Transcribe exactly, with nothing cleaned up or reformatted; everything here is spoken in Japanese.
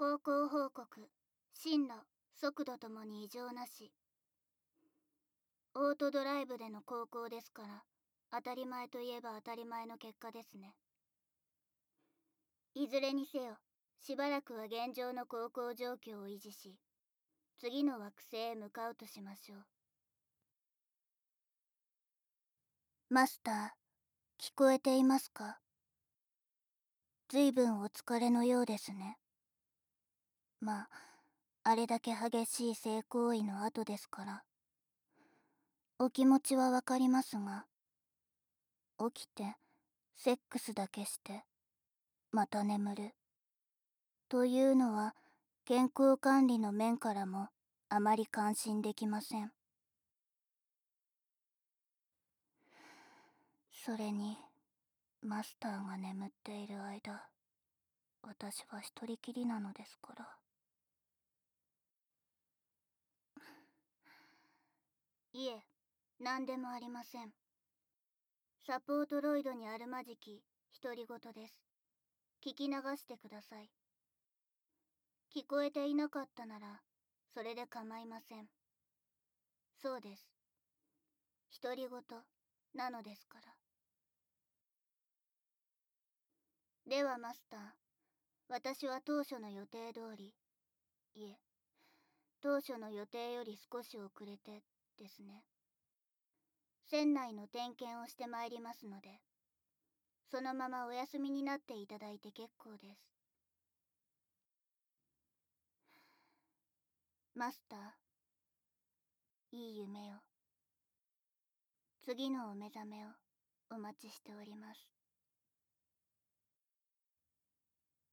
航行報告。進路、速度ともに異常なし。オートドライブでの航行ですから、当たり前といえば当たり前の結果ですね。いずれにせよ、しばらくは現状の航行状況を維持し、次の惑星へ向かうとしましょう。マスター、聞こえていますか？ずいぶんお疲れのようですね。まあ、あれだけ激しい性行為の後ですから。お気持ちはわかりますが、起きて、セックスだけして、また眠る。というのは、健康管理の面からもあまり感心できません。それに、マスターが眠っている間、私は一人きりなのですから。いえ、何でもありません。サポートロイドにあるまじき独り言です。聞き流してください。聞こえていなかったなら、それで構いません。そうです。独り言なのですから。ではマスター、私は当初の予定通り、いえ、当初の予定より少し遅れてですね。船内の点検をしてまいりますので、そのままお休みになっていただいて結構です。マスター、いい夢を。次のお目覚めをお待ちしております。